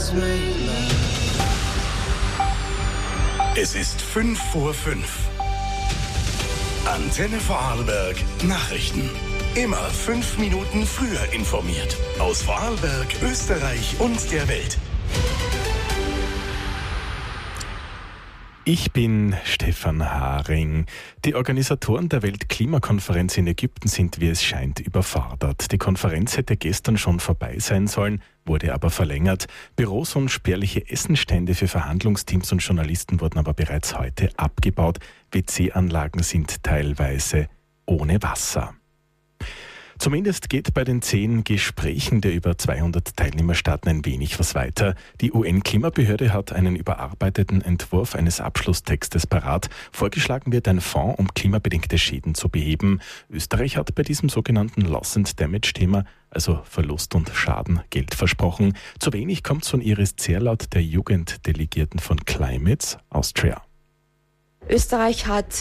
Es ist 5:05 Antenne Vorarlberg Nachrichten. Immer 5 Minuten früher informiert. Aus Vorarlberg, Österreich und der Welt. Ich bin Stefan Haring. Die Organisatoren der Weltklimakonferenz in Ägypten sind, wie es scheint, überfordert. Die Konferenz hätte gestern schon vorbei sein sollen, wurde aber verlängert. Büros und spärliche Essenstände für Verhandlungsteams und Journalisten wurden aber bereits heute abgebaut. WC-Anlagen sind teilweise ohne Wasser. Zumindest geht bei den 10 Gesprächen der über 200 Teilnehmerstaaten ein wenig was weiter. Die UN-Klimabehörde hat einen überarbeiteten Entwurf eines Abschlusstextes parat. Vorgeschlagen wird ein Fonds, um klimabedingte Schäden zu beheben. Österreich hat bei diesem sogenannten Loss-and-Damage-Thema, also Verlust und Schaden, Geld versprochen. Zu wenig kommt von Iris Zerlaut, der Jugenddelegierten von Climates Austria. Österreich hat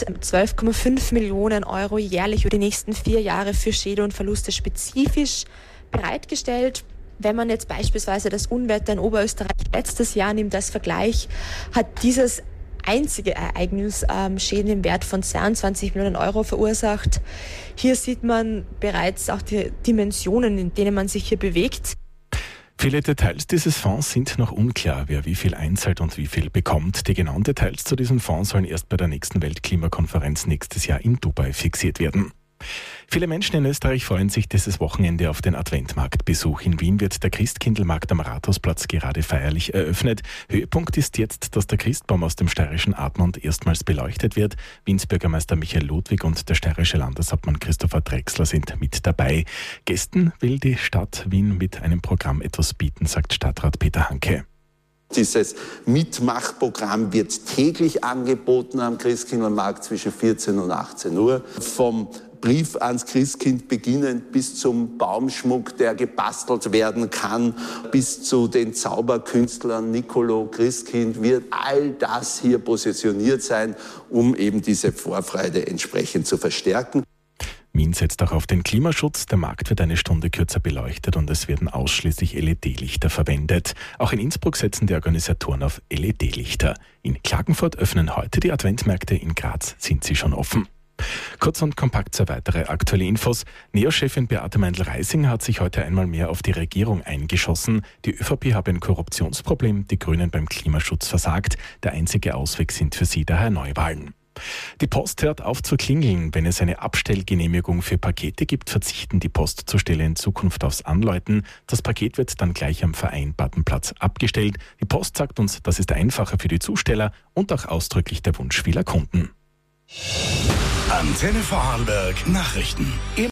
12,5 Millionen Euro jährlich über die nächsten 4 Jahre für Schäden und Verluste spezifisch bereitgestellt. Wenn man jetzt beispielsweise das Unwetter in Oberösterreich letztes Jahr nimmt als Vergleich, hat dieses einzige Ereignis Schäden im Wert von 22 Millionen Euro verursacht. Hier sieht man bereits auch die Dimensionen, in denen man sich hier bewegt. Viele Details dieses Fonds sind noch unklar, wer wie viel einzahlt und wie viel bekommt. Die genauen Details zu diesem Fonds sollen erst bei der nächsten Weltklimakonferenz nächstes Jahr in Dubai fixiert werden. Viele Menschen in Österreich freuen sich dieses Wochenende auf den Adventmarktbesuch. In Wien wird der Christkindlmarkt am Rathausplatz gerade feierlich eröffnet. Höhepunkt ist jetzt, dass der Christbaum aus dem steirischen Admont erstmals beleuchtet wird. Wiens Bürgermeister Michael Ludwig und der steirische Landeshauptmann Christopher Drechsler sind mit dabei. Gästen will die Stadt Wien mit einem Programm etwas bieten, sagt Stadtrat Peter Hanke. Dieses Mitmachprogramm wird täglich angeboten am Christkindlmarkt zwischen 14 und 18 Uhr. Vom Brief ans Christkind beginnend bis zum Baumschmuck, der gebastelt werden kann, bis zu den Zauberkünstlern Nicolo, Christkind, wird all das hier positioniert sein, um eben diese Vorfreude entsprechend zu verstärken. Wien setzt auch auf den Klimaschutz. Der Markt wird eine Stunde kürzer beleuchtet und es werden ausschließlich LED-Lichter verwendet. Auch in Innsbruck setzen die Organisatoren auf LED-Lichter. In Klagenfurt öffnen heute die Adventmärkte, in Graz sind sie schon offen. Kurz und kompakt zwei weitere aktuelle Infos. NEOS-Chefin Beate Meindl-Reising hat sich heute einmal mehr auf die Regierung eingeschossen. Die ÖVP habe ein Korruptionsproblem, die Grünen beim Klimaschutz versagt. Der einzige Ausweg sind für sie daher Neuwahlen. Die Post hört auf zu klingeln. Wenn es eine Abstellgenehmigung für Pakete gibt, verzichten die Postzusteller in Zukunft aufs Anläuten. Das Paket wird dann gleich am vereinbarten Platz abgestellt. Die Post sagt uns, das ist einfacher für die Zusteller und auch ausdrücklich der Wunsch vieler Kunden. Antenne Vorarlberg Nachrichten.